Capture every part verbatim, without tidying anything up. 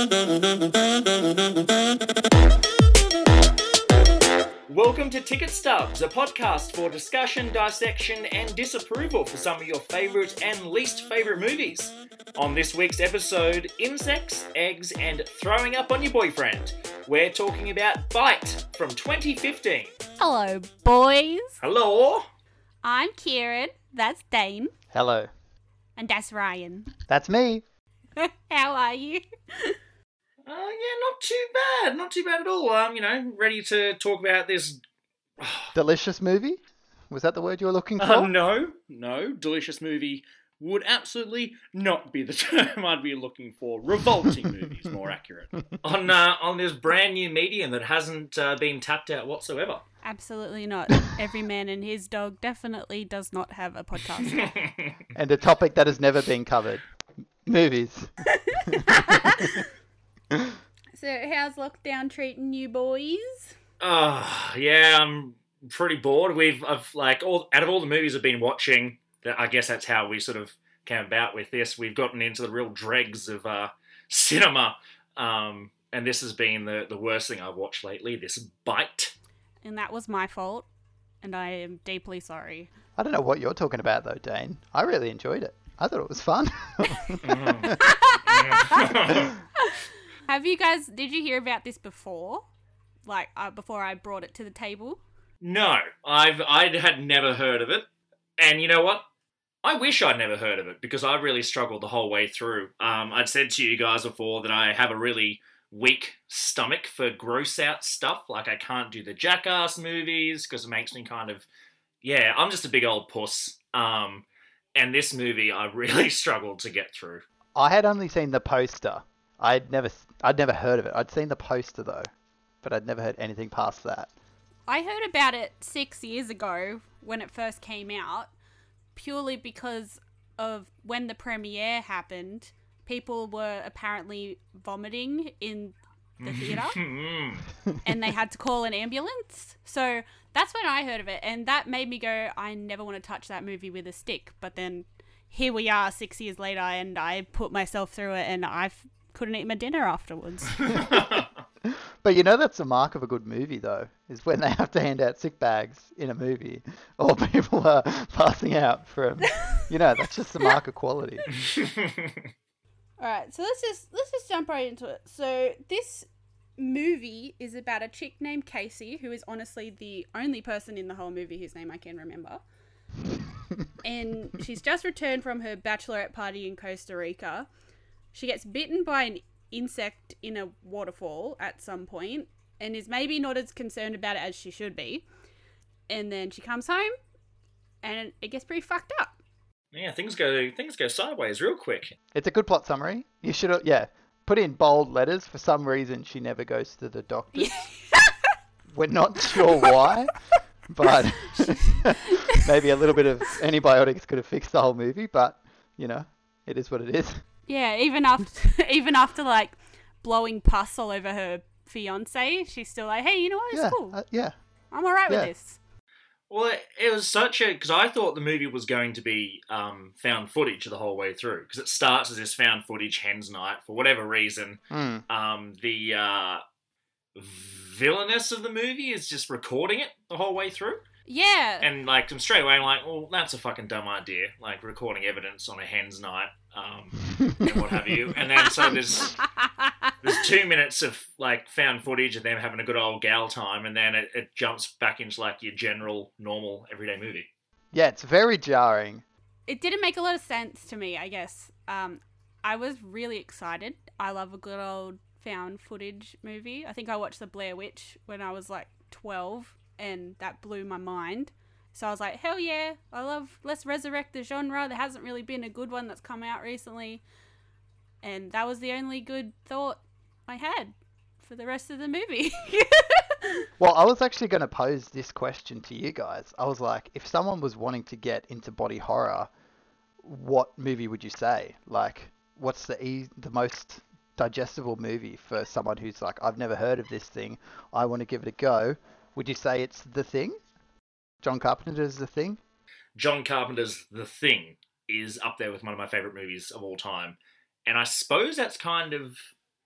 Welcome to Ticket Stubs, a podcast for discussion, dissection, and disapproval for some of your favourite and least favourite movies. On this week's episode, insects, eggs, and throwing up on your boyfriend, we're talking about Bite from twenty fifteen. Hello, boys. Hello. I'm Kieran. That's Dane. Hello. And that's Ryan. That's me. How are you? Uh, yeah, not too bad. Not too bad at all. Um, you know, ready to talk about this. Delicious movie? Was that the word you were looking for? Uh, no, no. Delicious movie would absolutely not be the term I'd be looking for. Revolting movies, more accurate. On uh, on this brand new medium that hasn't uh, been tapped out whatsoever. Absolutely not. Every man and his dog definitely does not have a podcast. And a topic that has never been covered. Movies. So, how's lockdown treating you, boys? Uh, yeah, I'm pretty bored. We've, I've, like, all out of all the movies I've been watching, that I guess that's how we sort of came about with this. We've gotten into the real dregs of uh, cinema, um, and this has been the, the worst thing I've watched lately, this Bite. And that was my fault, and I am deeply sorry. I don't know what you're talking about, though, Dane. I really enjoyed it. I thought it was fun. mm. Have you guys, did you hear about this before? Like, uh, before I brought it to the table? No, I've I had never heard of it. And you know what? I wish I'd never heard of it, because I really struggled the whole way through. Um, I'd said to you guys before that I have a really weak stomach for gross out stuff. Like, I can't do the Jackass movies, because it makes me kind of, yeah, I'm just a big old puss. Um, and this movie I really struggled to get through. I had only seen the poster. I'd never, I'd never heard of it. I'd seen the poster, though, but I'd never heard anything past that. I heard about it six years ago when it first came out, purely because of when the premiere happened, people were apparently vomiting in the theatre and they had to call an ambulance. So that's when I heard of it, and that made me go, I never want to touch that movie with a stick. But then here we are six years later, and I put myself through it, and I couldn't eat my dinner afterwards. But you know that's a mark of a good movie, though, is when they have to hand out sick bags in a movie, or people are passing out from, you know, that's just the mark of quality. All right, so let's just let's just jump right into it. So this movie is about a chick named Casey, who is honestly the only person in the whole movie whose name I can remember. And she's just returned from her bachelorette party in Costa Rica. She gets bitten by an insect in a waterfall at some point and is maybe not as concerned about it as she should be. And then she comes home and it gets pretty fucked up. Yeah, things go things go sideways real quick. It's a good plot summary. You should, yeah, put in bold letters. For some reason, she never goes to the doctor. We're not sure why, but maybe a little bit of antibiotics could have fixed the whole movie. But you know, it is what it is. Yeah, even after even after like blowing pus all over her fiance, she's still like, hey, you know what? It's yeah, cool. Uh, yeah, I'm all right yeah. with this. Well, it, it was such a... Because I thought the movie was going to be um, found footage the whole way through. Because it starts as this found footage hen's night. For whatever reason, Mm. um, the uh, villainess of the movie is just recording it the whole way through. Yeah. And, like, I'm straight away, I'm like, well, that's a fucking dumb idea. Like, recording evidence on a hen's night, um, and what have you. And then, so there's there's two minutes of, like, found footage of them having a good old gal time, and then it, it jumps back into, like, your general, normal, everyday movie. Yeah, it's very jarring. It didn't make a lot of sense to me, I guess. Um, I was really excited. I love a good old found footage movie. I think I watched The Blair Witch when I was, like, twelve. And that blew my mind. So I was like, hell yeah, I love, let's resurrect the genre. There hasn't really been a good one that's come out recently. And that was the only good thought I had for the rest of the movie. Well, I was actually going to pose this question to you guys. I was like, if someone was wanting to get into body horror, what movie would you say? Like, what's the e- the most digestible movie for someone who's like, I've never heard of this thing, I want to give it a go? Would you say it's The Thing? John Carpenter's The Thing? John Carpenter's The Thing is up there with one of my favourite movies of all time. And I suppose that's kind of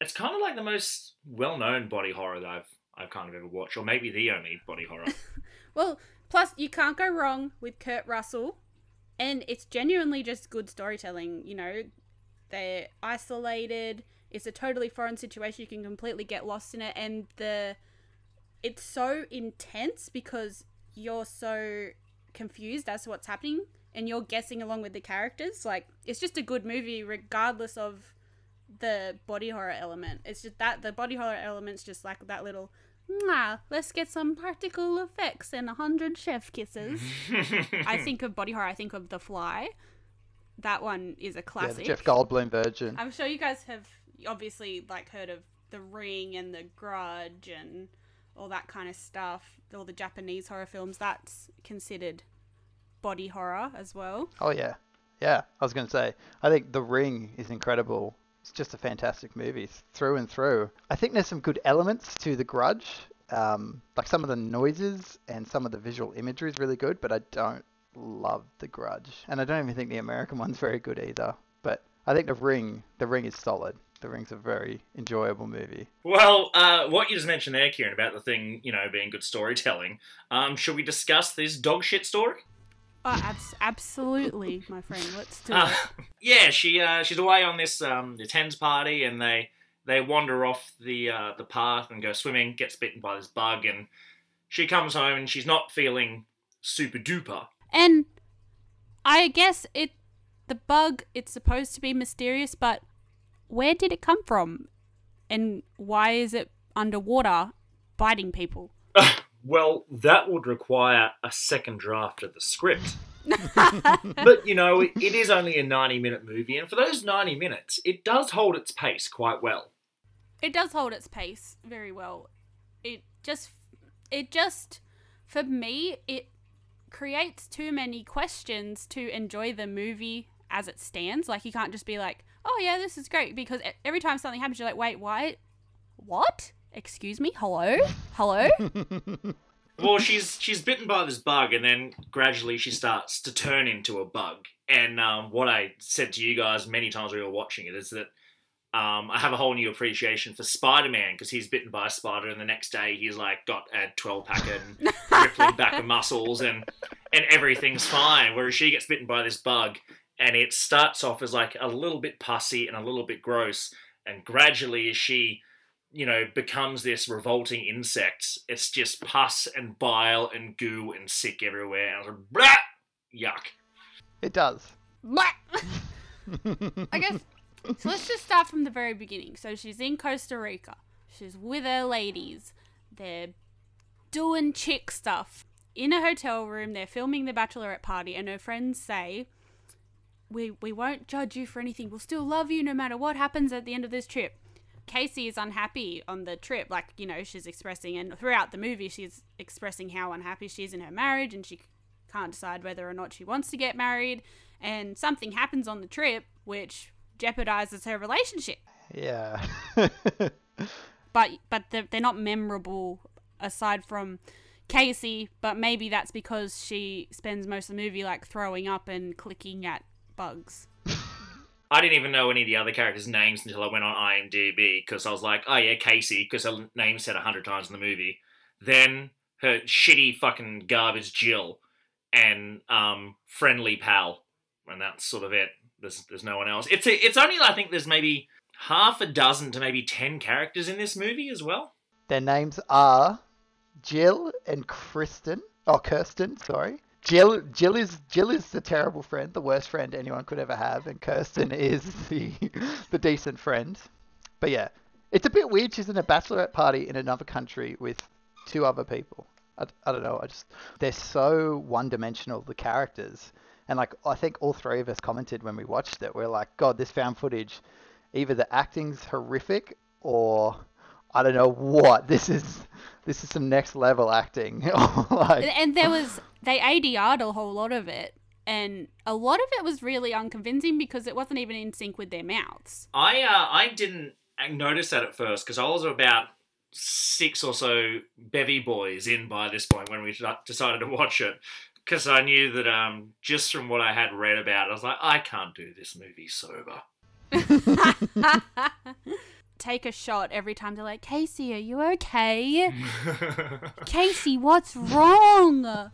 it's kind of like the most well-known body horror that I've I've kind of ever watched, or maybe the only body horror. Well, plus you can't go wrong with Kurt Russell, and it's genuinely just good storytelling. You know, they're isolated. It's a totally foreign situation. You can completely get lost in it, and the it's so intense because you're so confused as to what's happening, and you're guessing along with the characters. Like, it's just a good movie regardless of the body horror element. It's just that the body horror element's just like that little, nah, let's get some practical effects and a hundred chef kisses. I think of body horror, I think of The Fly. That one is a classic. Yeah, the Jeff Goldblum version. I'm sure you guys have obviously like heard of The Ring and The Grudge and all that kind of stuff. All the Japanese horror films, that's considered body horror as well. Oh yeah, yeah. I was going to say, I think The Ring is incredible. It's just a fantastic movie through and through. I think there's some good elements to The Grudge. Um, like some of the noises and some of the visual imagery is really good, but I don't love The Grudge. And I don't even think the American one's very good either. But I think The Ring, The Ring is solid. The Ring's a very enjoyable movie. Well, uh, what you just mentioned there, Kieran, about the thing, you know, being good storytelling, um, should we discuss this dog shit story? Oh, abs- absolutely, my friend. Let's do uh, it. Yeah, she uh, she's away on this um, this hen's party, and they they wander off the uh, the path and go swimming. Gets bitten by this bug, and she comes home and she's not feeling super duper. And I guess it the bug. It's supposed to be mysterious, but where did it come from, and why is it underwater biting people? Well, that would require a second draft of the script. But, you know, it, it is only a ninety-minute movie, and for those ninety minutes, it does hold its pace quite well. It does hold its pace very well. It just, it just, for me, it creates too many questions to enjoy the movie as it stands. Like, you can't just be like, oh yeah, this is great, because every time something happens, you're like, wait, why? What? Excuse me? Hello? Hello? Well, she's she's bitten by this bug, and then gradually she starts to turn into a bug. And um, what I said to you guys many times when we were watching it is that um, I have a whole new appreciation for Spider-Man, because he's bitten by a spider, and the next day he's like got a twelve-pack and rippling back of muscles, and and everything's fine. Whereas she gets bitten by this bug, and it starts off as like a little bit pussy and a little bit gross, and gradually as she, you know, becomes this revolting insect, it's just pus and bile and goo and sick everywhere. And I was like, blah! Yuck. It does. I guess, so let's just start from the very beginning. So she's in Costa Rica. She's with her ladies. They're doing chick stuff. In a hotel room, they're filming the bachelorette party, and her friends say, we, we won't judge you for anything. We'll still love you no matter what happens at the end of this trip. Casey is unhappy on the trip, like, you know, she's expressing, and throughout the movie she's expressing how unhappy she is in her marriage, and she can't decide whether or not she wants to get married, and something happens on the trip which jeopardizes her relationship. Yeah. but but they're, they're not memorable aside from Casey, but maybe that's because she spends most of the movie like throwing up and clicking at bugs. I didn't even know any of the other characters' names until I went on IMDb, because I was like, oh yeah, Casey, because her name's said a hundred times in the movie. Then her shitty fucking garbage Jill, and um, friendly pal, and that's sort of it. There's there's no one else. It's a, it's only, I think there's maybe half a dozen to maybe ten characters in this movie as well. Their names are Jill and Kristen. Oh, Kirsten, sorry. Jill, Jill is Jill is the terrible friend, the worst friend anyone could ever have, and Kirsten is the the decent friend. But yeah, it's a bit weird. She's in a bachelorette party in another country with two other people. I, I don't know. I just they're so one-dimensional, the characters, and like I think all three of us commented when we watched it. We're like, God, this found footage. Either the acting's horrific, or I don't know what. This is this is some next level acting. like, and there was they A D R'd a whole lot of it, and a lot of it was really unconvincing because it wasn't even in sync with their mouths. I uh, I didn't notice that at first, because I was about six or so bevy boys in by this point when we decided to watch it, because I knew that um just from what I had read about it, I was like, I can't do this movie sober. take a shot every time they're like, Casey, are you okay? Casey, what's wrong?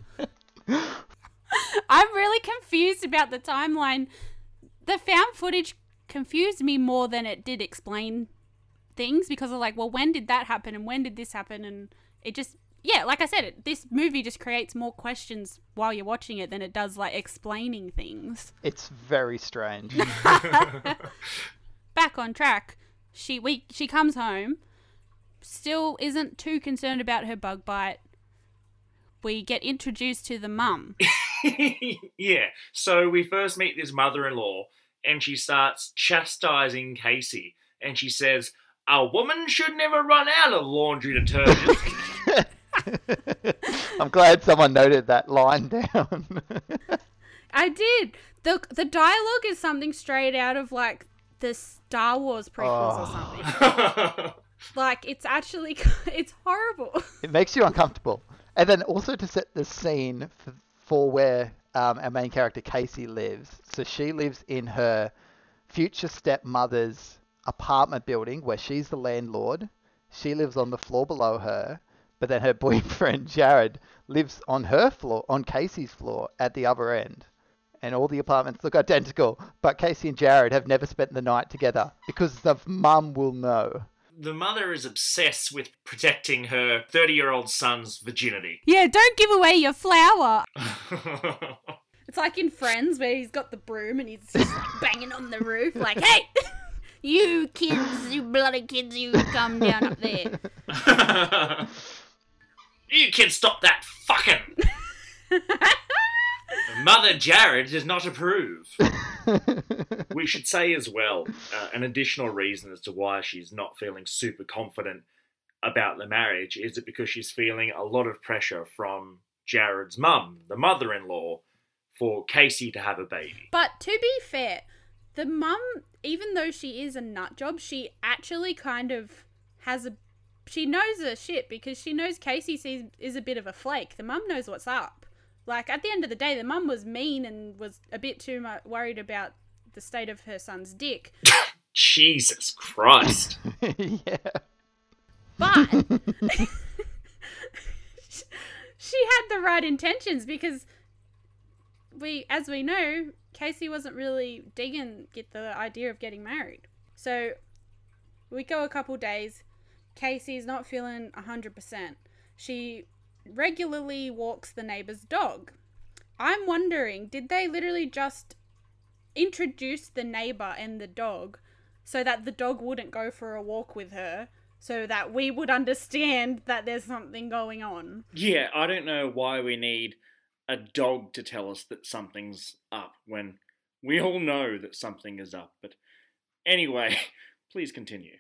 I'm really confused about the timeline. The found footage confused me more than it did explain things, because I'm like, well, when did that happen and when did this happen? And it just, yeah, like I said, it, this movie just creates more questions while you're watching it than it does like explaining things. It's very strange. Back on track. She we she comes home, still isn't too concerned about her bug bite. We get introduced to the mum. Yeah, so we first meet this mother-in-law, and she starts chastising Casey, and she says, "A woman should never run out of laundry detergent." I'm glad someone noted that line down. I did. The the dialogue is something straight out of like the Star Wars prequels Oh. or something. Like, it's actually, it's horrible. It makes you uncomfortable. And then also to set the scene for, for where um, our main character Casey lives. So she lives in her future stepmother's apartment building where she's the landlord. She lives on the floor below her, but then her boyfriend Jared lives on her floor, on Casey's floor at the other end. And all the apartments look identical, but Casey and Jared have never spent the night together because the mum will know. The mother is obsessed with protecting her thirty-year-old son's virginity. Yeah, don't give away your flower. It's like in Friends where he's got the broom and he's just banging on the roof like, hey, you kids, you bloody kids, you come down up there. You kids stop that fucking! Mother Jared does not approve. We should say as well, uh, an additional reason as to why she's not feeling super confident about the marriage is that because she's feeling a lot of pressure from Jared's mum, the mother-in-law, for Casey to have a baby. But to be fair, the mum, even though she is a nut job, she actually kind of has a... She knows her shit because she knows Casey sees, is a bit of a flake. The mum knows what's up. Like, at the end of the day, the mum was mean and was a bit too much worried about the state of her son's dick. Jesus Christ. Yeah. But she had the right intentions because we, as we know, Casey wasn't really digging get the idea of getting married. So we go a couple days. Casey's not feeling one hundred percent. She regularly walks the neighbor's dog. I'm wondering, did they literally just introduce the neighbor and the dog so that the dog wouldn't go for a walk with her, so that we would understand that there's something going on? Yeah, I don't know why we need a dog to tell us that something's up when we all know that something is up. But anyway, please continue.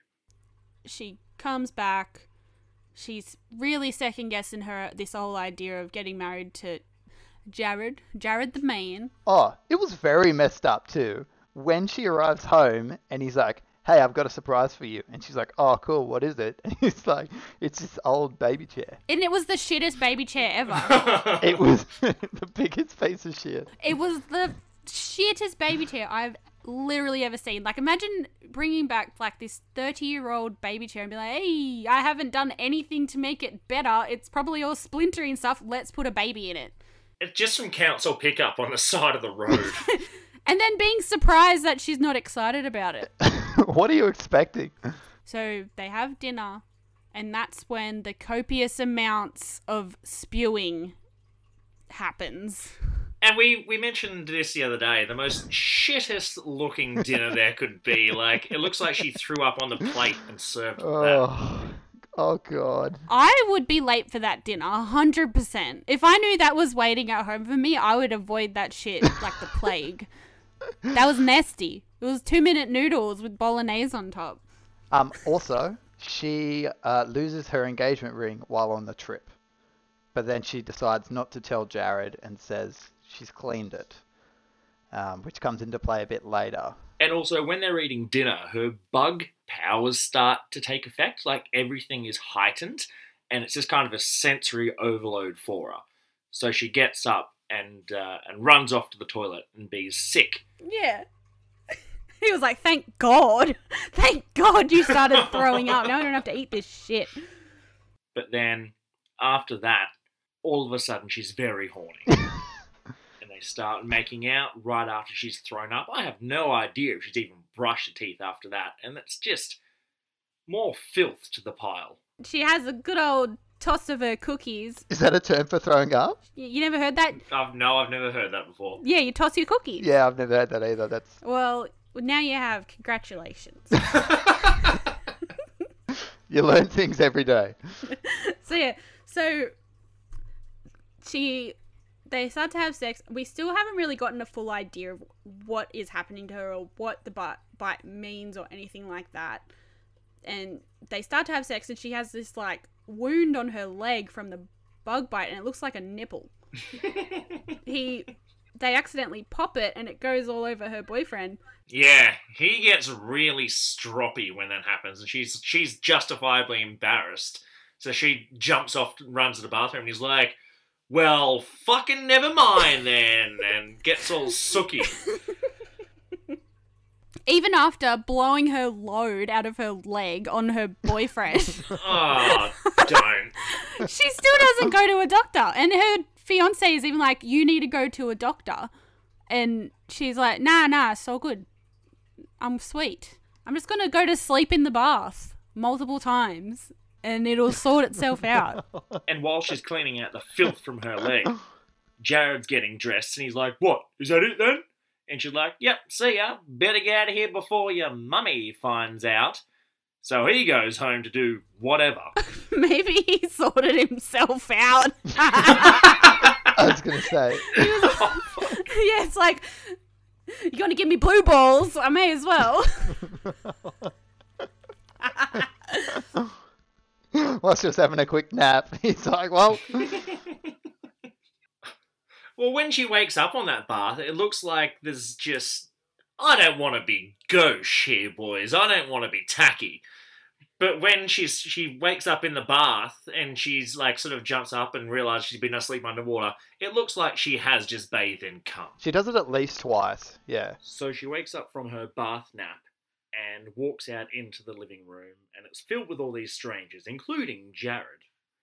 She comes back. She's really second guessing her this whole idea of getting married to Jared, Jared the man. Oh, it was very messed up too. When she arrives home and he's like, "Hey, I've got a surprise for you," and she's like, "Oh, cool. What is it?" And he's like, "It's this old baby chair." And it was the shittest baby chair ever. It was the biggest piece of shit. It was the shittest baby chair I've literally ever seen. Like, imagine bringing back like this thirty year old baby chair and be like, hey, I haven't done anything to make it better, it's probably all splintery and stuff, let's put a baby in it. It's just some council pickup on the side of the road. And then being surprised that she's not excited about it. What are you expecting? So they have dinner, and that's when the copious amounts of spewing happens. And we, we mentioned this the other day, the most shittest looking dinner there could be. Like, it looks like she threw up on the plate and served that. Oh, oh God. I would be late for that dinner, one hundred percent. If I knew that was waiting at home for me, I would avoid that shit like the plague. That was nasty. It was two minute noodles with bolognese on top. Um. Also, she uh, loses her engagement ring while on the trip. But then she decides not to tell Jared and says she's cleaned it, um, which comes into play a bit later. And also, when they're eating dinner, her bug powers start to take effect. Like, everything is heightened, and it's just kind of a sensory overload for her. So she gets up and uh, and runs off to the toilet and be sick. Yeah. He was like, thank God. Thank God you started throwing up. Now I don't have to eat this shit. But then, after that, all of a sudden she's very horny. And they start making out right after she's thrown up. I have no idea if she's even brushed her teeth after that. And that's just more filth to the pile. She has a good old toss of her cookies. Is that a term for throwing up? You, you never heard that? I've, no, I've never heard that before. Yeah, you toss your cookies. Yeah, I've never heard that either. That's Well, now you have. Congratulations. You learn things every day. So yeah, so she, they start to have sex. We still haven't really gotten a full idea of what is happening to her or what the bite, bite means or anything like that. And they start to have sex, and she has this like wound on her leg from the bug bite, and it looks like a nipple. he, they accidentally pop it, and it goes all over her boyfriend. Yeah, he gets really stroppy when that happens, and she's she's justifiably embarrassed. So she jumps off, runs to the bathroom, and he's like, well, fucking never mind then, and gets all sooky. Even after blowing her load out of her leg on her boyfriend. Oh, don't. She still doesn't go to a doctor. And her fiance is even like, you need to go to a doctor. And she's like, nah, nah, it's all good. I'm sweet. I'm just going to go to sleep in the bath multiple times and it'll sort itself out. And while she's cleaning out the filth from her leg, Jared's getting dressed and he's like, what, is that it then? And she's like, yep, see ya. Better get out of here before your mummy finds out. So he goes home to do whatever. Maybe he sorted himself out. I was going to say. Oh, yeah, it's like, you're going to give me blue balls. I may as well. Whilst just having a quick nap, he's like, well... Well, when she wakes up on that bath, it looks like there's just... I don't want to be gauche here, boys. I don't want to be tacky. But when she's she wakes up in the bath and she's like sort of jumps up and realizes she's been asleep underwater, it looks like she has just bathed in cum. She does it at least twice, yeah. So she wakes up from her bath nap and walks out into the living room, and it's filled with all these strangers, including Jared.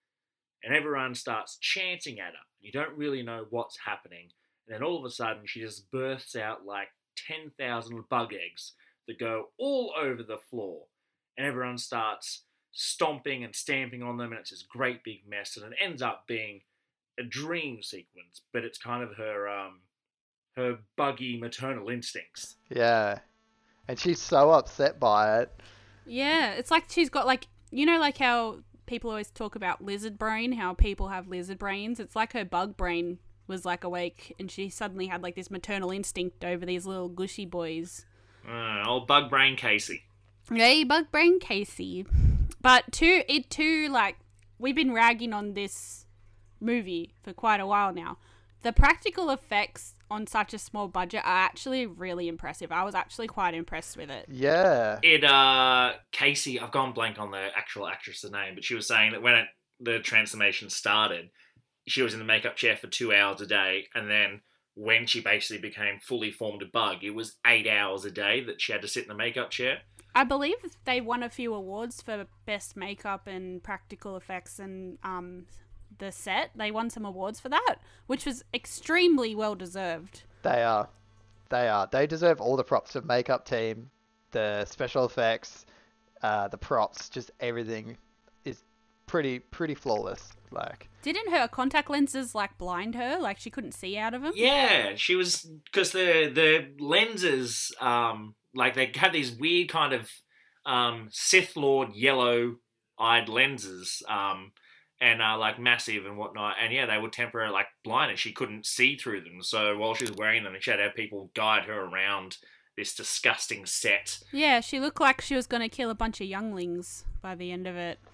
And everyone starts chanting at her. You don't really know what's happening. And then all of a sudden, she just bursts out like ten thousand bug eggs that go all over the floor. And everyone starts stomping and stamping on them, and it's this great big mess. And it ends up being a dream sequence, but it's kind of her, um, her buggy maternal instincts. Yeah. And she's so upset by it. Yeah, it's like she's got like, you know, like how... people always talk about lizard brain, how people have lizard brains. It's like her bug brain was like awake and she suddenly had like this maternal instinct over these little gushy boys. Uh, old bug brain Casey. Hey, bug brain Casey. But too, it too, like, we've been ragging on this movie for quite a while now. The practical effects on such a small budget are actually really impressive. I was actually quite impressed with it. Yeah. It, uh, Casey, I've gone blank on the actual actress's name, but she was saying that when it, the transformation started, she was in the makeup chair for two hours a day, and then when she basically became fully formed a bug, it was eight hours a day that she had to sit in the makeup chair. I believe they won a few awards for best makeup and practical effects and, um... the set. They won some awards for that, which was extremely well deserved. They are. They are. They deserve all the props. The makeup team, the special effects, uh, the props, just everything is pretty pretty flawless. Like, didn't her contact lenses like blind her? Like she couldn't see out of them? Yeah, she was, because the the lenses, um, like they had these weird kind of um, Sith Lord yellow-eyed lenses, um, and uh, like massive and whatnot, and yeah, they would temporarily like blind her. She couldn't see through them, so while she was wearing them, she had to have people guide her around this disgusting set. Yeah, she looked like she was going to kill a bunch of younglings by the end of it.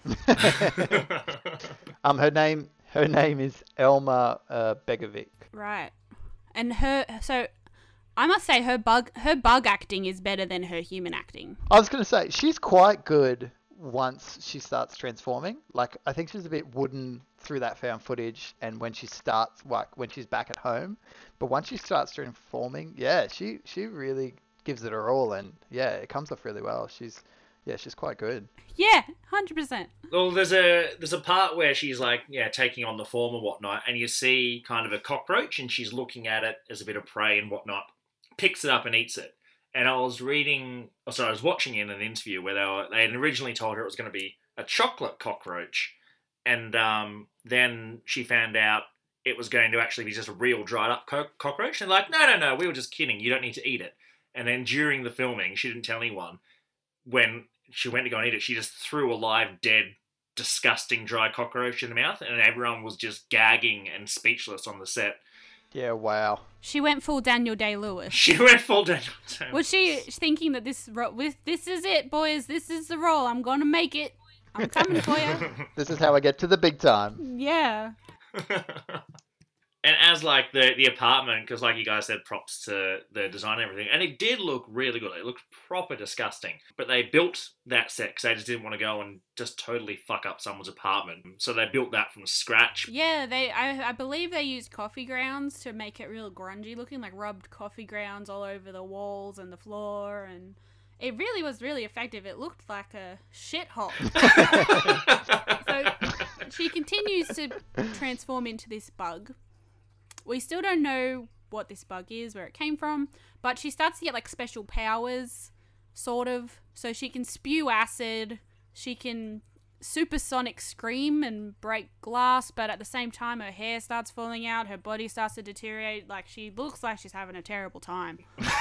um, her name her name is Elma uh, Begovic. Right, and her so. I must say her bug her bug acting is better than her human acting. I was going to say, she's quite good once she starts transforming. Like, I think she's a bit wooden through that found footage and when she starts, like, when she's back at home. But once she starts transforming, yeah, she, she really gives it her all, and yeah, it comes off really well. She's yeah, she's quite good. Yeah, one hundred percent. Well, there's a there's a part where she's like, yeah, taking on the form and whatnot, and you see kind of a cockroach, and she's looking at it as a bit of prey and whatnot, picks it up and eats it. And I was reading, oh, sorry, I was watching in an interview where they were, they had originally told her it was going to be a chocolate cockroach, and um, then she found out it was going to actually be just a real dried up co- cockroach. And like, no, no, no, we were just kidding. You don't need to eat it. And then during the filming, she didn't tell anyone. When she went to go and eat it, she just threw a live, dead, disgusting dry cockroach in the mouth, and everyone was just gagging and speechless on the set. Yeah, wow. She went full Daniel Day-Lewis. She went full Daniel Day-Lewis. Was she thinking that this ro- with this is it, boys? This is the role. I'm gonna make it. I'm coming for you. This is how I get to the big time. Yeah. And as like the the apartment, because like you guys said, props to the design and everything, and it did look really good. It looked proper disgusting, but they built that set because they just didn't want to go and just totally fuck up someone's apartment. So they built that from scratch. Yeah, they. I, I believe they used coffee grounds to make it real grungy looking, like rubbed coffee grounds all over the walls and the floor, and it really was really effective. It looked like a shithole. So she continues to transform into this bug. We still don't know what this bug is, where it came from, but she starts to get like special powers, sort of. So she can spew acid, she can supersonic scream and break glass, but at the same time her hair starts falling out, her body starts to deteriorate. Like, she looks like she's having a terrible time.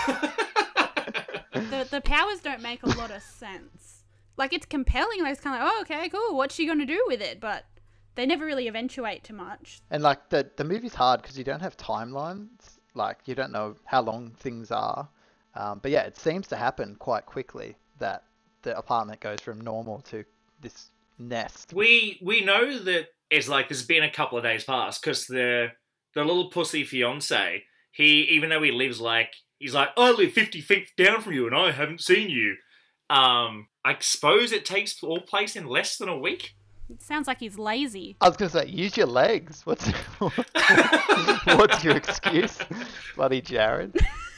the the powers don't make a lot of sense. Like, it's compelling, like it's kind of like, oh, okay, cool, what's she gonna do with it? But they never really eventuate to much. And like the the movie's hard because you don't have timelines. Like, you don't know how long things are. Um, but yeah, it seems to happen quite quickly that the apartment goes from normal to this nest. We we know that it's like there's been a couple of days past because the the little pussy fiance, he even though he lives like he's like I live fifty feet down from you and I haven't seen you. Um, I suppose it takes all place in less than a week. It sounds like he's lazy. I was gonna say, use your legs. What's what's your excuse, bloody Jared?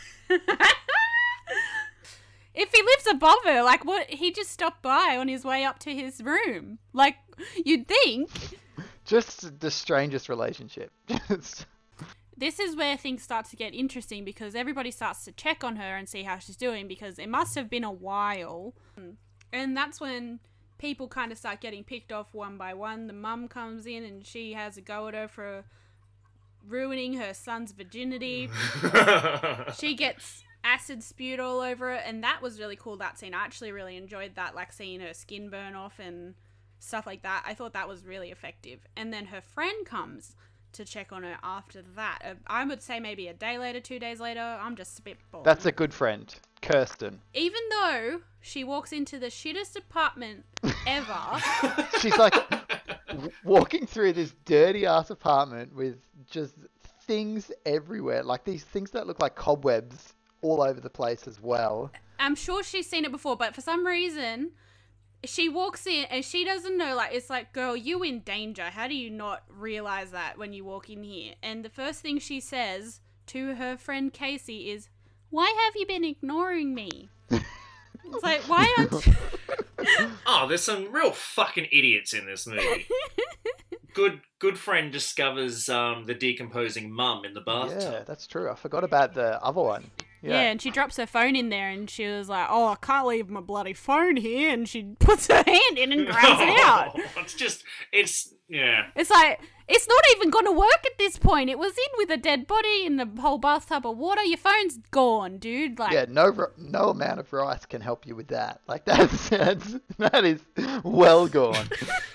If he lives above her, like, what? He just stopped by on his way up to his room. Like, you'd think. Just the strangest relationship. Just... This is where things start to get interesting because everybody starts to check on her and see how she's doing because it must have been a while. And that's when people kind of start getting picked off one by one. The mum comes in and she has a go at her for ruining her son's virginity. She gets acid spewed all over it, and that was really cool, that scene. I actually really enjoyed that, like seeing her skin burn off and stuff like that. I thought that was really effective. And then her friend comes to check on her after that. Uh, I would say maybe a day later, two days later. I'm just spitballing. That's a good friend, Kirsten. Even though she walks into the shittest apartment ever. She's like w- walking through this dirty ass apartment with just things everywhere, like these things that look like cobwebs all over the place as well. I'm sure she's seen it before, but for some reason she walks in and she doesn't know, like, it's like, girl, you in danger. How do you not realize that when you walk in here? And the first thing she says to her friend Casey is, why have you been ignoring me? It's like, why aren't you... Oh, there's some real fucking idiots in this movie. Good good friend discovers um, the decomposing mum in the bathtub. Yeah, that's true. I forgot about the other one. Yeah. Yeah. And she drops her phone in there and she was like, oh, I can't leave my bloody phone here. And she puts her hand in and grabs it out. It's just, it's, yeah. It's like, it's not even going to work at this point. It was in with a dead body in the whole bathtub of water. Your phone's gone, dude. Like, Yeah, no r- no amount of rice can help you with that. Like, that's, that's that is well gone.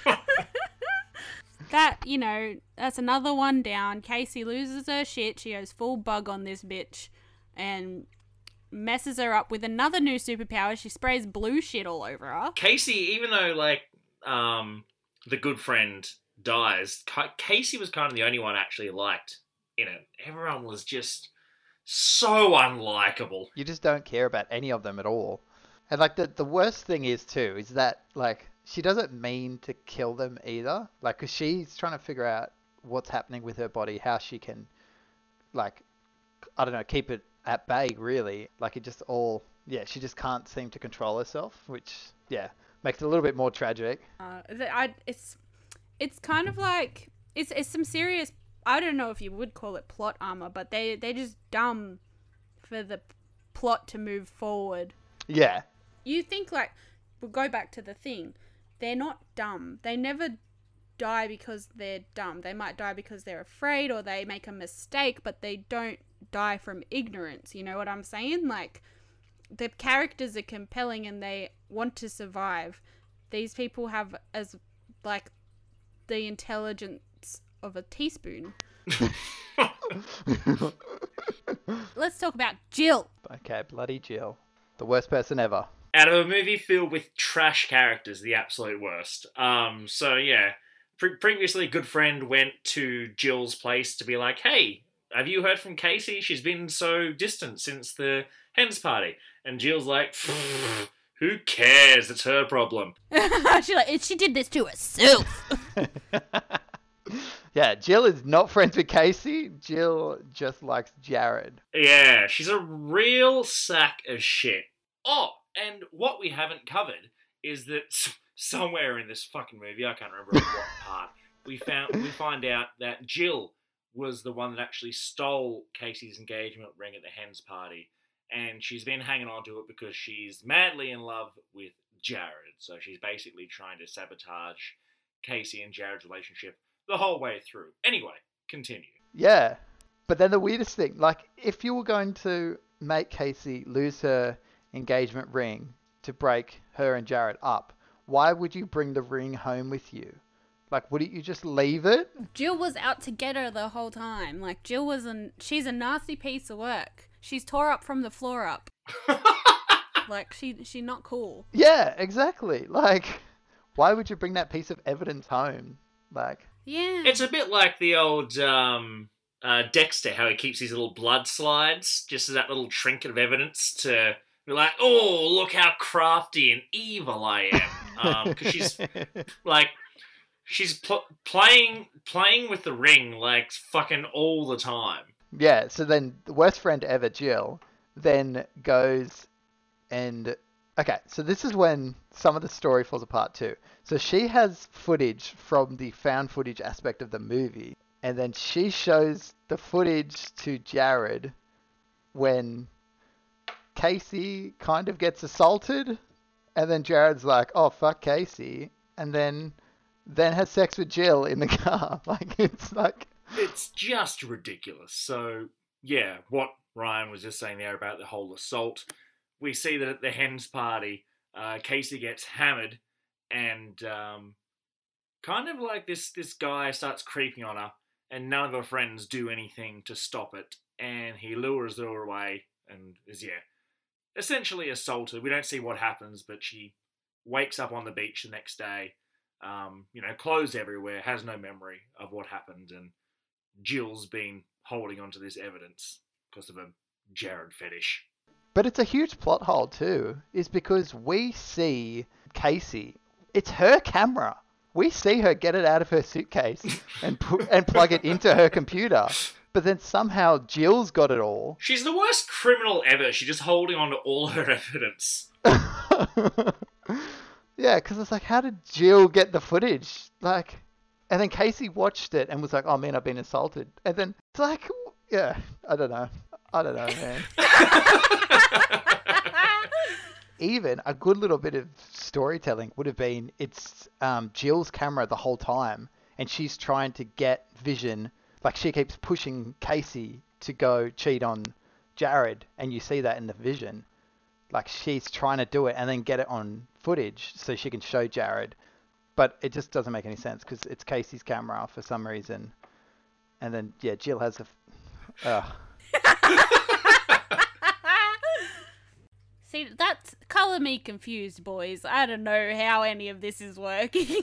that, you know, that's another one down. Casey loses her shit. She goes full bug on this bitch and messes her up with another new superpower. She sprays blue shit all over her. Casey, even though, like, um, the good friend dies, Ca- Casey was kind of the only one I actually liked in it. Everyone was just so unlikable. You just don't care about any of them at all. And, like, the, the worst thing is, too, is that, like, she doesn't mean to kill them either. Like, because she's trying to figure out what's happening with her body, how she can, like, I don't know, keep it at bay, really. Like it just all, yeah, she just can't seem to control herself, which, yeah, makes it a little bit more tragic. Uh, the- I, it's, it's kind of like, it's, it's some serious, I don't know if you would call it plot armor, but they, they're just dumb for the plot to move forward. Yeah. You think, like, we'll go back to the thing. They're not dumb. They never die because they're dumb. They might die because they're afraid or they make a mistake, but they don't die from ignorance. You know what I'm saying? Like, the characters are compelling and they want to survive. These people have as, like, the intelligence of a teaspoon. Let's talk about Jill. Okay, bloody Jill. The worst person ever. Out of a movie filled with trash characters, the absolute worst. Um, so yeah, Pre- previously, a good friend went to Jill's place to be like, "Hey, have you heard from Casey? She's been so distant since the hens party." And Jill's like, "Who cares? It's her problem." She's like, she did this to herself. Yeah, Jill is not friends with Casey. Jill just likes Jared. Yeah, she's a real sack of shit. Oh, and what we haven't covered is that s- somewhere in this fucking movie, I can't remember what part, we found we find out that Jill was the one that actually stole Casey's engagement ring at the hens party, and she's been hanging on to it because she's madly in love with Jared. So she's basically trying to sabotage Casey and Jared's relationship the whole way through. Anyway, continue. Yeah, but then the weirdest thing, like, if you were going to make Casey lose her engagement ring to break her and Jared up, why would you bring the ring home with you? Like, wouldn't you just leave it? Jill was out to get her the whole time. Like, Jill was an, she's a nasty piece of work. She's tore up from the floor up. Like, she she not cool. Yeah, exactly. Like, why would you bring that piece of evidence home? Like, Yeah. It's a bit like the old um, uh, Dexter, how he keeps these little blood slides just as that little trinket of evidence to be like, "Oh, look how crafty and evil I am." Because um, she's like, she's pl- playing playing with the ring like fucking all the time. yeah, so then the worst friend ever, Jill, then goes and... Okay, so this is when some of the story falls apart too. So she has footage from the found footage aspect of the movie, and then she shows the footage to Jared when Casey kind of gets assaulted, and then Jared's like, "Oh, fuck Casey," and then then has sex with Jill in the car. Like, it's like... It's just ridiculous. So, yeah, what Ryan was just saying there about the whole assault, we see that at the hens party, uh, Casey gets hammered, and um, kind of like this, this guy starts creeping on her, and none of her friends do anything to stop it, and he lures her away, and is, yeah, essentially assaulted. We don't see what happens, but she wakes up on the beach the next day, um, you know, clothes everywhere, has no memory of what happened, and Jill's been holding onto this evidence because of a Jared fetish. But it's a huge plot hole too, is because we see Casey. It's her camera. We see her get it out of her suitcase and put and plug it into her computer. But then somehow Jill's got it all. She's the worst criminal ever. She's just holding on to all her evidence. Yeah, because it's like, how did Jill get the footage? Like, and then Casey watched it and was like, "Oh man, I've been assaulted." And then it's like, yeah, I don't know. I don't know, man. Even a good little bit of storytelling would have been it's um, Jill's camera the whole time, and she's trying to get vision. Like, she keeps pushing Casey to go cheat on Jared, and you see that in the vision. Like, she's trying to do it and then get it on footage so she can show Jared. But it just doesn't make any sense because it's Casey's camera for some reason. And then, yeah, Jill has a... Uh, See, that's color me confused, boys. I don't know how any of this is working.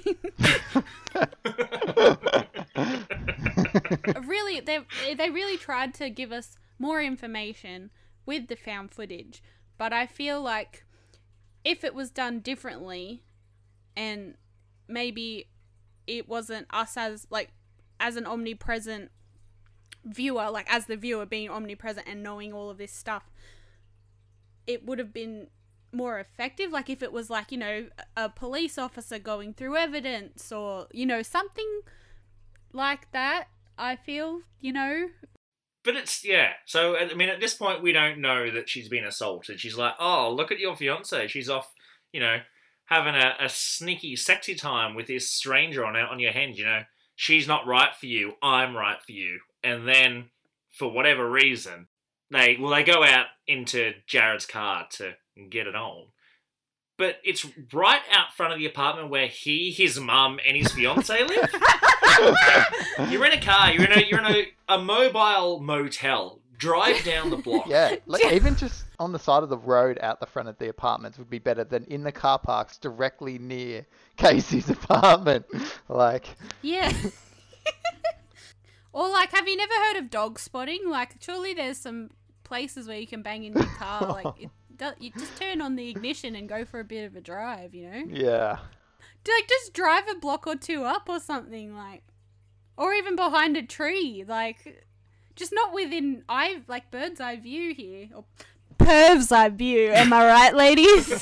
Really, they they really tried to give us more information with the found footage, but I feel like if it was done differently, and maybe it wasn't us as like as an omnipresent viewer, like as the viewer being omnipresent and knowing all of this stuff, it would have been more effective. Like if it was like, you know, a police officer going through evidence or, you know, something like that, I feel, you know. But it's, yeah. So, I mean, at this point, we don't know that she's been assaulted. She's like, oh, look at your fiance. She's off, you know, having a, a sneaky, sexy time with this stranger on on your hand, you know. She's not right for you. I'm right for you. And then, for whatever reason, they, well, they go out into Jared's car to get it on. But it's right out front of the apartment where he, his mum, and his fiance live. You're in a car. You're in a you're in a, a mobile motel. Drive down the block. Yeah, like, even just on the side of the road out the front of the apartments would be better than in the car parks directly near Casey's apartment. Like, yeah. Or like, have you never heard of dog spotting? Like, surely there's some places where you can bang in your car. Like, it, you just turn on the ignition and go for a bit of a drive, you know? Yeah. Like, just drive a block or two up or something, like, or even behind a tree, like, just not within eye, like, bird's eye view here, or perv's eye view. Am I right, ladies?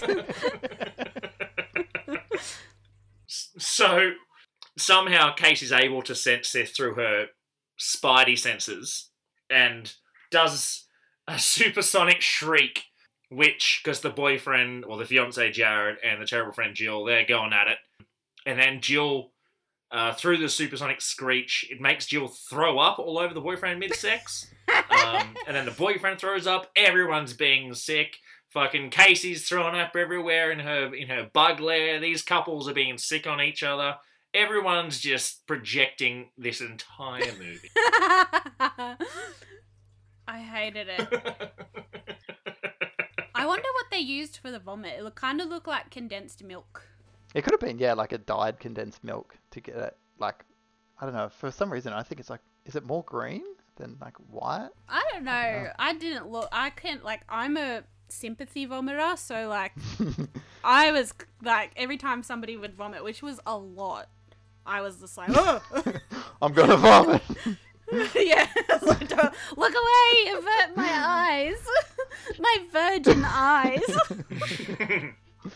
So somehow Casey's able to sense this through her spidey senses and does a supersonic shriek. Which, because the boyfriend, or the fiancé Jared, and the terrible friend Jill, they're going at it. And then Jill, uh, through the supersonic screech, it makes Jill throw up all over the boyfriend mid-sex. um, and then the boyfriend throws up, everyone's being sick. Fucking Casey's throwing up everywhere in her in her bug lair. These couples are being sick on each other. Everyone's just projecting this entire movie. I hated it. I wonder what they used for the vomit. It kind of looked like condensed milk. It could have been, yeah, like a dyed condensed milk to get it, like, I don't know, for some reason, I think it's like, is it more green than, like, white? I don't know. I, don't know. I didn't look, I can't, like, I'm a sympathy vomiter, so, like, I was, like, every time somebody would vomit, which was a lot, I was just like, oh! I'm gonna vomit! Yeah, like, look away, avert my eyes, my virgin eyes.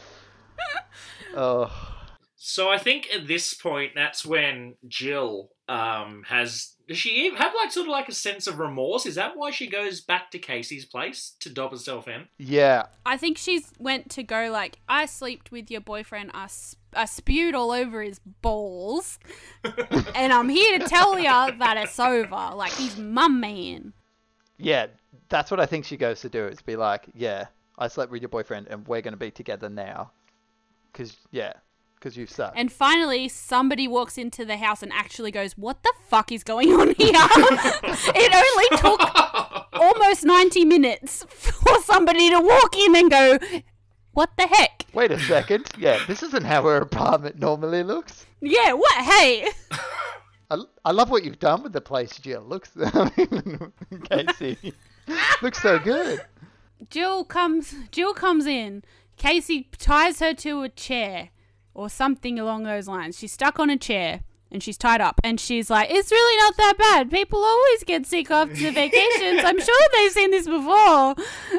Oh. So I think at this point, that's when Jill um, has... Does she have like sort of like a sense of remorse? Is that why she goes back to Casey's place to dob herself in? Yeah. I think she's went to go like, I slept with your boyfriend, I, sp- I spewed all over his balls, and I'm here to tell ya that it's over. Like, he's my man. Yeah, that's what I think she goes to do, is be like, yeah, I slept with your boyfriend and we're going to be together now. Because, yeah, because you suck. And finally, somebody walks into the house and actually goes, what the fuck is going on here? It only took almost ninety minutes for somebody to walk in and go, what the heck? Wait a second. Yeah, this isn't how her apartment normally looks. Yeah, what? Hey. I, I love what you've done with the place, Jill. Looks, Casey. Looks so good. Jill comes, Jill comes in. Casey ties her to a chair or something along those lines. She's stuck on a chair and she's tied up and she's like, it's really not that bad. People always get sick after vacations. I'm sure they've seen this before.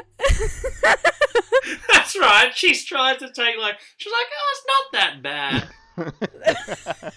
That's right. She's trying to take like, she's like, oh, it's not that bad.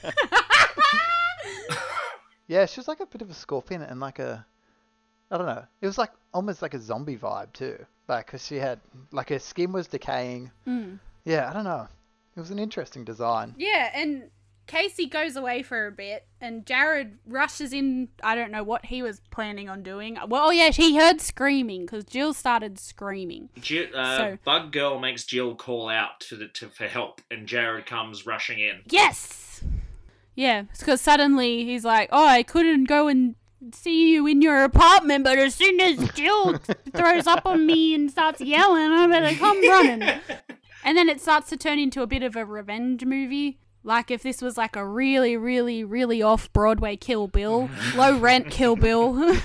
Yeah, she was like a bit of a scorpion and like a, I don't know. It was like almost like a zombie vibe too. Like, because she had, like, her skin was decaying. Mm. Yeah, I don't know. It was an interesting design. Yeah, and Casey goes away for a bit, and Jared rushes in. I don't know what he was planning on doing. Well, oh yeah, he heard screaming, because Jill started screaming. Jill, uh, so, Bug Girl makes Jill call out for, the, to, for help, and Jared comes rushing in. Yes! Yeah, because suddenly he's like, oh, I couldn't go and see you in your apartment, but as soon as Jill throws up on me and starts yelling, I better come running. And then it starts to turn into a bit of a revenge movie. Like if this was like a really, really, really off-Broadway Kill Bill, low-rent Kill Bill.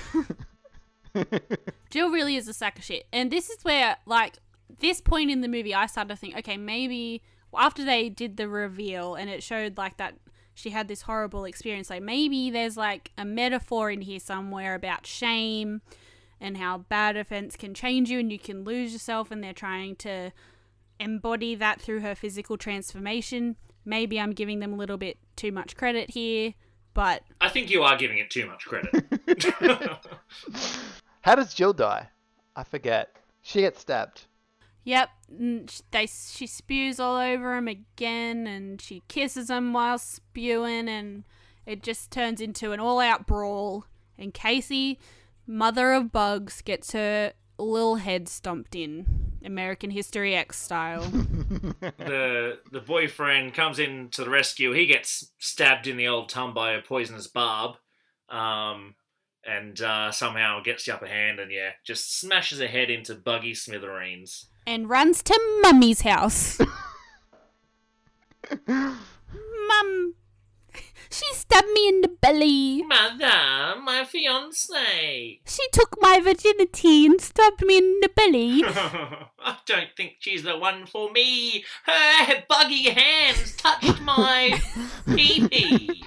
Jill really is a sack of shit. And this is where, like, this point in the movie, I started to think, okay, maybe after they did the reveal and it showed like that she had this horrible experience. Like maybe there's like a metaphor in here somewhere about shame and how bad offense can change you and you can lose yourself, and they're trying to embody that through her physical transformation. Maybe I'm giving them a little bit too much credit here, but I think you are giving it too much credit. How does Jill die? I forget. She gets stabbed. yep, and sh- they she spews all over him again, and she kisses him while spewing, and it just turns into an all-out brawl. And Casey, mother of bugs, gets her little head stomped in, American History X style. the the boyfriend comes in to the rescue. He gets stabbed in the old tum by a poisonous barb, um, and uh, somehow gets the upper hand, and yeah, just smashes her head into buggy smithereens. And runs to Mummy's house. Mum, she stabbed me in the belly. Mother, my fiance. She took my virginity and stabbed me in the belly. I don't think she's the one for me. Her buggy hands touched my pee-pee.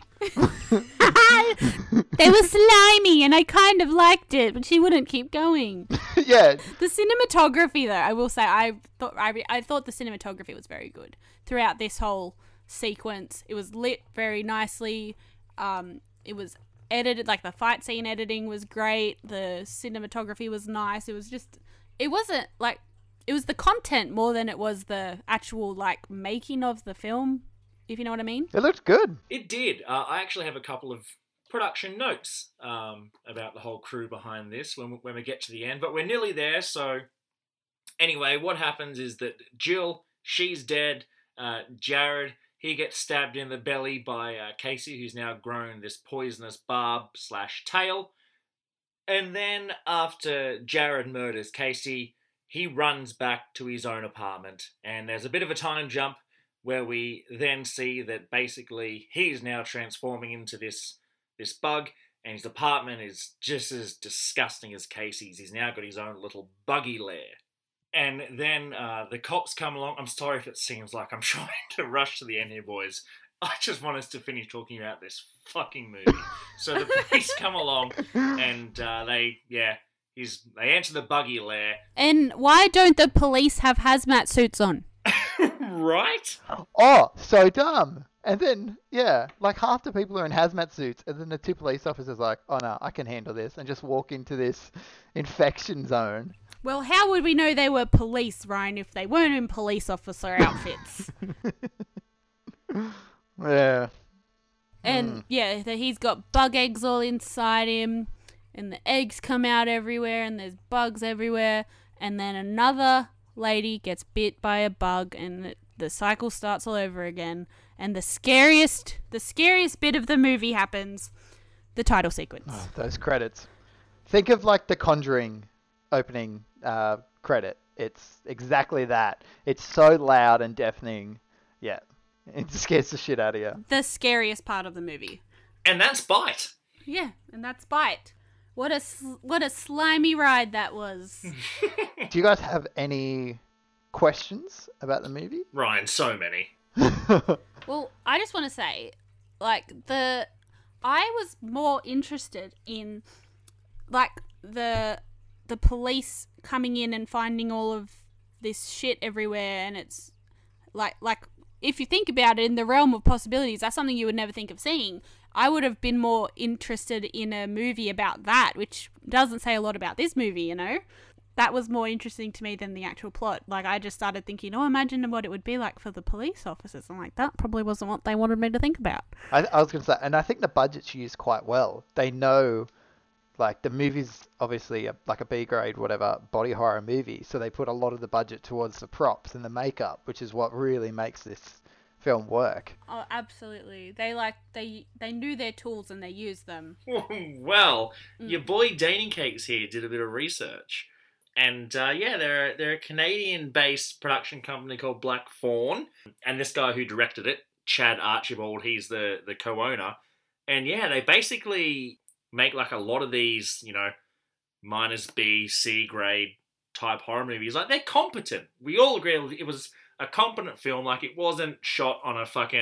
They were slimy and I kind of liked it, but she wouldn't keep going. Yeah. The cinematography, though, I will say, I thought I, re- I thought the cinematography was very good throughout this whole sequence. It was lit very nicely. Um, it was edited, like the fight scene editing was great. The cinematography was nice. It was just, it wasn't like, it was the content more than it was the actual like making of the film, if you know what I mean. It looked good. It did. Uh, I actually have a couple of production notes um, about the whole crew behind this when we, when we get to the end, but we're nearly there. So anyway, what happens is that Jill, she's dead. Uh, Jared, he gets stabbed in the belly by uh, Casey, who's now grown this poisonous barb slash tail. And then after Jared murders Casey, he runs back to his own apartment. And there's a bit of a time jump where we then see that basically he's now transforming into this this bug, and his apartment is just as disgusting as Casey's. He's now got his own little buggy lair. And then uh, the cops come along. I'm sorry if it seems like I'm trying to rush to the end here, boys. I just want us to finish talking about this fucking movie. So the police come along, and uh, they, yeah, he's they enter the buggy lair. And why don't the police have hazmat suits on? Right? Oh, so dumb. And then, yeah, like half the people are in hazmat suits, and then the two police officers are like, oh no, I can handle this, and just walk into this infection zone. Well, how would we know they were police, Ryan, if they weren't in police officer outfits? Yeah. And Mm. yeah, that he's got bug eggs all inside him, and the eggs come out everywhere, and there's bugs everywhere, and then another lady gets bit by a bug, and the, the cycle starts all over again. And the scariest, the scariest bit of the movie happens, the title sequence. Oh, those credits. Think of like the Conjuring opening uh, credit. It's exactly that. It's so loud and deafening. Yeah, it scares the shit out of you. The scariest part of the movie. And that's Bite. Yeah, and that's Bite. What a sl- what a slimy ride that was. Do you guys have any questions about the movie? Ryan, so many. Well, I just want to say, like, the I was more interested in, like, the the police coming in and finding all of this shit everywhere, and it's like like if you think about it in the realm of possibilities, that's something you would never think of seeing. I would have been more interested in a movie about that, which doesn't say a lot about this movie, you know? That was more interesting to me than the actual plot. Like, I just started thinking, oh, imagine what it would be like for the police officers. I'm like, that probably wasn't what they wanted me to think about. I, I was going to say, and I think the budget's used quite well. They know, like, the movie's obviously a, like a B-grade, whatever, body horror movie, so they put a lot of the budget towards the props and the makeup, which is what really makes this film work. Oh, absolutely. They, like, they they knew their tools and they used them. Well, Mm. your boy Dating Cakes here did a bit of research. And uh, yeah, they're, they're a Canadian-based production company called Black Fawn. And this guy who directed it, Chad Archibald, he's the, the co-owner. And yeah, they basically make like a lot of these, you know, minus B, C grade type horror movies. Like, they're competent. We all agree it was a competent film. Like, it wasn't shot on a fucking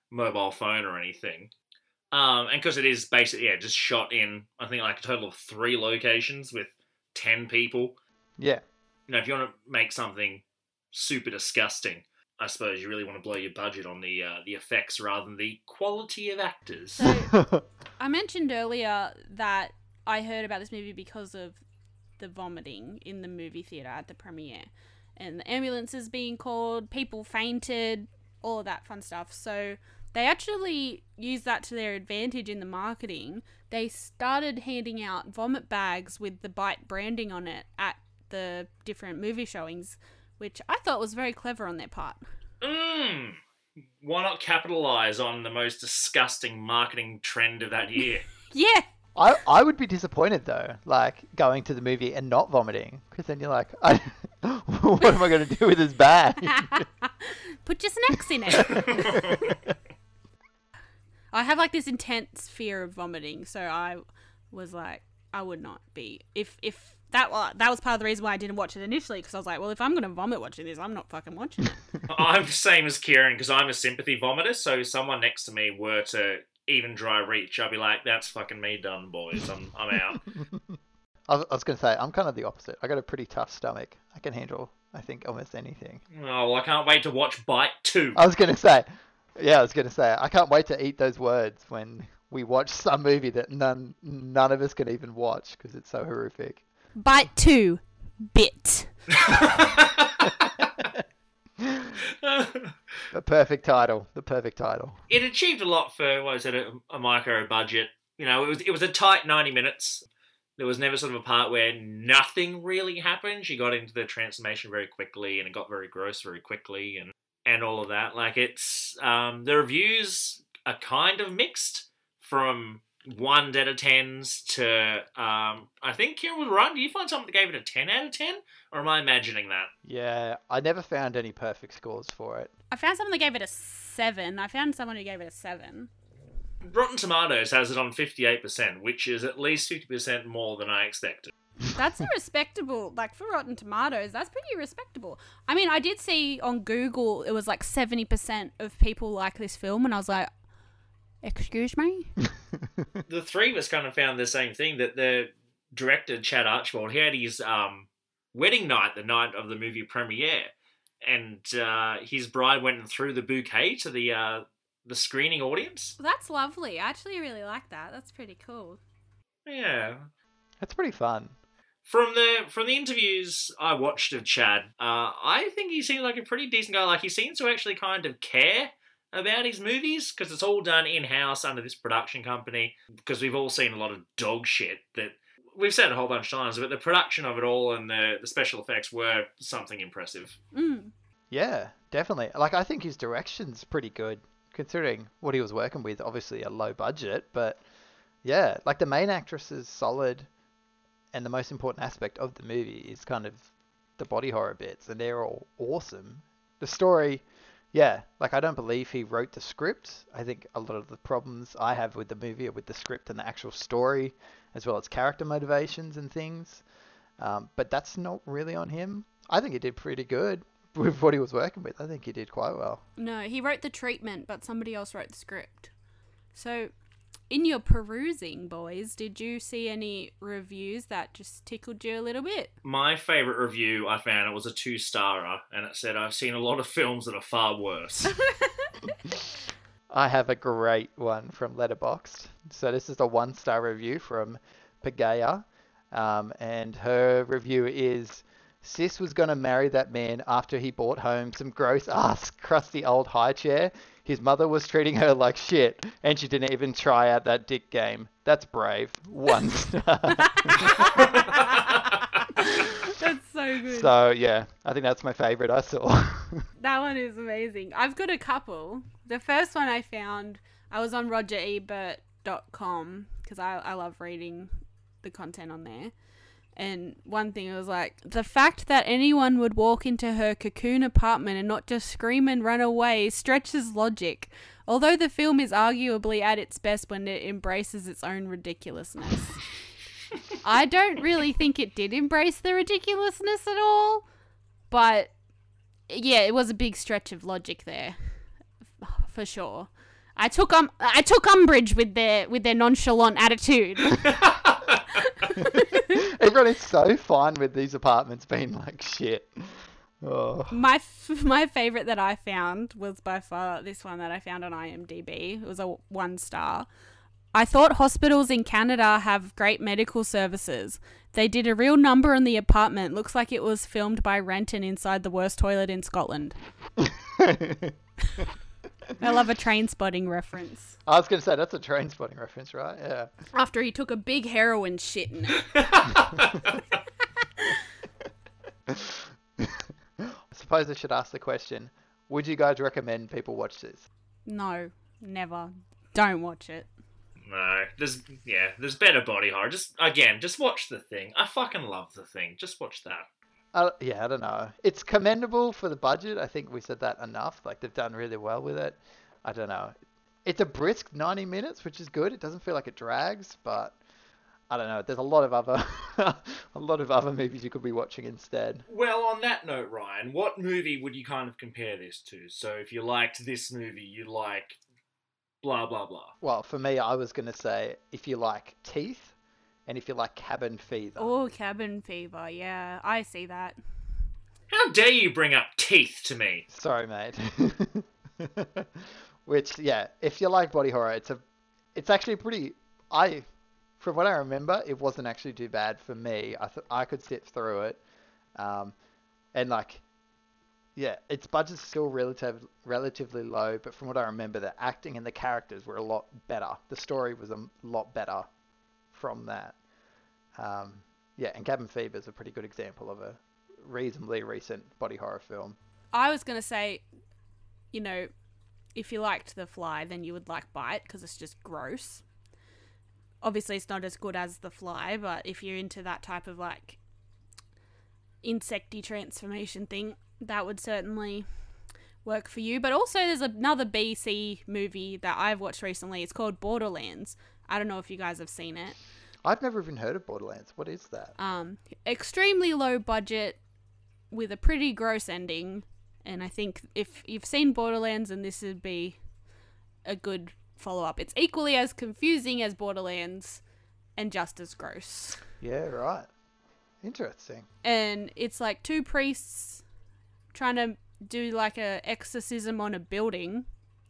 mobile phone or anything. Um, and because it is basically, yeah, just shot in, I think, like a total of three locations with ten people. Yeah. You know, if you want to make something super disgusting, I suppose you really want to blow your budget on the uh, the effects rather than the quality of actors. So, I mentioned earlier that I heard about this movie because of the vomiting in the movie theatre at the premiere. And the ambulances being called, people fainted, all of that fun stuff. So they actually used that to their advantage in the marketing. They started handing out vomit bags with the Bite branding on it at the different movie showings, which I thought was very clever on their part. Mmm. Why not capitalise on the most disgusting marketing trend of that year? Yeah. I, I would be disappointed though, like going to the movie and not vomiting, because then you're like, I, what am I going to do with this bag? Put your snacks in it. I have like this intense fear of vomiting, so I was like, I would not be. If if that well, that was part of the reason why I didn't watch it initially, because I was like, well, if I'm going to vomit watching this, I'm not fucking watching it. I'm the same as Kieran, because I'm a sympathy vomiter, so if someone next to me were to even dry reach, I'd be like, that's fucking me done, boys. I'm I'm out. I was, I was going to say, I'm kind of the opposite. I got a pretty tough stomach. I can handle, I think, almost anything. Oh, well, I can't wait to watch Bite two. I was going to say, yeah, I was going to say, I can't wait to eat those words when we watch some movie that none none of us can even watch because it's so horrific. Bite two, bit. The perfect title. The perfect title. It achieved a lot for, what was it, a, a micro budget. You know, it was it was a tight ninety minutes. There was never sort of a part where nothing really happened. You got into the transformation very quickly, and it got very gross very quickly, and, and all of that. Like, it's, um, the reviews are kind of mixed from one out of tens to, um, I think Kieran was right. Do you find something that gave it a ten out of ten? Or am I imagining that? Yeah, I never found any perfect scores for it. I found someone that gave it a seven. I found someone who gave it a seven. Rotten Tomatoes has it on fifty-eight percent, which is at least fifty percent more than I expected. That's a respectable, like for Rotten Tomatoes, that's pretty respectable. I mean, I did see on Google, it was like seventy percent of people like this film, and I was like, excuse me? The three of us kind of found the same thing, that the director, Chad Archibald, he had his um, wedding night the night of the movie premiere, and uh, his bride went and threw the bouquet to the uh, the screening audience. Well, that's lovely. I actually really like that. That's pretty cool. Yeah. That's pretty fun. From the from the interviews I watched of Chad, uh, I think he seems like a pretty decent guy. Like, he seems to actually kind of care about his movies, because it's all done in-house under this production company, because we've all seen a lot of dog shit that we've said a whole bunch of times, but the production of it all and the, the special effects were something impressive. Mm. Yeah, definitely. Like, I think his direction's pretty good, considering what he was working with. Obviously a low budget, but yeah, like the main actress is solid, and the most important aspect of the movie is kind of the body horror bits, and they're all awesome. The story, yeah, like I don't believe he wrote the script. I think a lot of the problems I have with the movie are with the script and the actual story, as well as character motivations and things. Um, but that's not really on him. I think he did pretty good with what he was working with. I think he did quite well. No, he wrote the treatment, but somebody else wrote the script. So, in your perusing, boys, did you see any reviews that just tickled you a little bit? My favourite review I found, it was a two-starer, and it said, I've seen a lot of films that are far worse. I have a great one from Letterboxd. So this is a one-star review from Pagaya, um, and her review is, Sis was going to marry that man after he brought home some gross-ass crusty old high chair. His mother was treating her like shit, and she didn't even try out that dick game. That's brave. One star. That's so good. So, yeah, I think that's my favourite I saw. That one is amazing. I've got a couple. The first one I found, I was on roger ebert dot com, because I, I love reading the content on there. And one thing was like, the fact that anyone would walk into her cocoon apartment and not just scream and run away stretches logic, although the film is arguably at its best when it embraces its own ridiculousness. I don't really think it did embrace the ridiculousness at all, but yeah, it was a big stretch of logic there, for sure. I took um I took umbrage with their with their nonchalant attitude. Everyone is so fine with these apartments being like shit. Oh. My f- my favorite that I found was by far this one that I found on IMDb. It was a one star. I thought hospitals in Canada have great medical services. They did a real number on the apartment. Looks like it was filmed by Renton inside the worst toilet in Scotland. I love a train spotting reference. I was going to say, that's a train spotting reference, right? Yeah. After he took a big heroin shit in it. I suppose I should ask the question, would you guys recommend people watch this? No, never. Don't watch it. No, there's, yeah, there's better body horror. Just, again, just watch The Thing. I fucking love The Thing. Just watch that. Uh, yeah, I don't know. It's commendable for the budget. I think we said that enough. Like, they've done really well with it. I don't know. It's a brisk ninety minutes, which is good. It doesn't feel like it drags, but I don't know. There's a lot of other, a lot of other movies you could be watching instead. Well, on that note, Ryan, what movie would you kind of compare this to? So, if you liked this movie, you like blah blah blah. Well, for me, I was going to say if you like Teeth, and if you like Cabin Fever. Oh, Cabin Fever, yeah, I see that. How dare you bring up Teeth to me? Sorry, mate. Which, yeah, if you like body horror, it's a, it's actually pretty. I, from what I remember, it wasn't actually too bad for me. I th- I could sit through it, um, and like, yeah, its budget's still relative relatively low, but from what I remember, the acting and the characters were a lot better. The story was a lot better from that. Um, yeah, and Cabin Fever is a pretty good example of a reasonably recent body horror film. I was going to say, you know, if you liked The Fly, then you would like Bite, because it's just gross. Obviously, it's not as good as The Fly, but if you're into that type of, like, insecty transformation thing, that would certainly work for you. But also, there's another B C movie that I've watched recently. It's called Borderlands. I don't know if you guys have seen it. I've never even heard of Borderlands. What is that? Um, extremely low budget with a pretty gross ending. And I think if you've seen Borderlands, then this would be a good follow-up. It's equally as confusing as Borderlands and just as gross. Yeah, right. Interesting. And it's like two priests trying to do like a exorcism on a building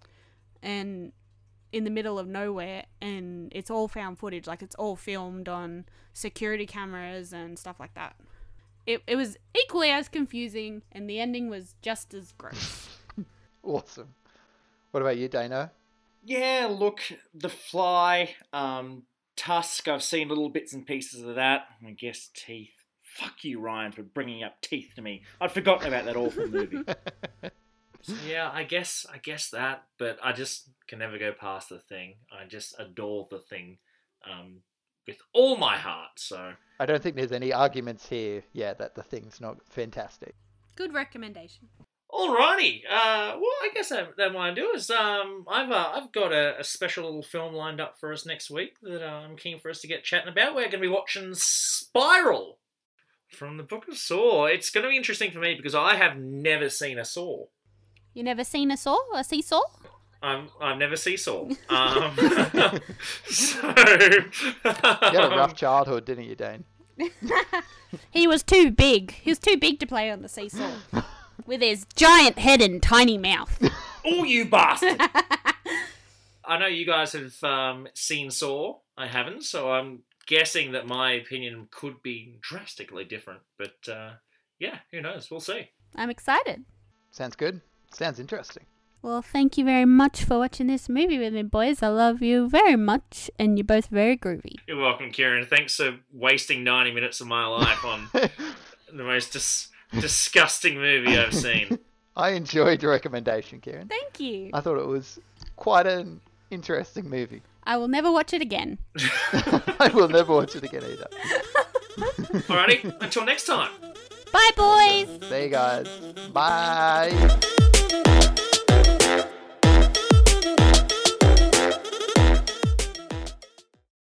and in the middle of nowhere, and it's all found footage. Like, it's all filmed on security cameras and stuff like that. It it was equally as confusing, and the ending was just as gross. Awesome. What about you, Dano? Yeah, look, The Fly, um, Tusk, I've seen little bits and pieces of that. I guess Teeth. Fuck you, Ryan, for bringing up Teeth to me. I'd forgotten about that awful movie. Yeah, I guess I guess that, but I just can never go past The Thing. I just adore The Thing um, with all my heart, so... I don't think there's any arguments here, yeah, that The Thing's not fantastic. Good recommendation. Alrighty, uh, well, I guess that, that what I do is um, I've uh, I've got a, a special little film lined up for us next week that uh, I'm keen for us to get chatting about. We're going to be watching Spiral from the Book of Saw. It's going to be interesting for me because I have never seen a Saw. You never seen a saw? A seesaw? I'm, I've never seen Saw. Um, so... You had a rough childhood, didn't you, Dane? He was too big. He was too big to play on the seesaw. With his giant head and tiny mouth. Oh, you bastard! I know you guys have um, seen Saw. I haven't, so I'm guessing that my opinion could be drastically different. But, uh, yeah, who knows? We'll see. I'm excited. Sounds good. Sounds interesting. Well, thank you very much for watching this movie with me, boys. I love you very much, and you're both very groovy. You're welcome, Kieran. Thanks for wasting ninety minutes of my life on the most dis- disgusting movie I've seen. I enjoyed your recommendation, Kieran. Thank you. I thought it was quite an interesting movie. I will never watch it again. I will never watch it again either. Alrighty, until next time. Bye, boys. See you guys. Bye.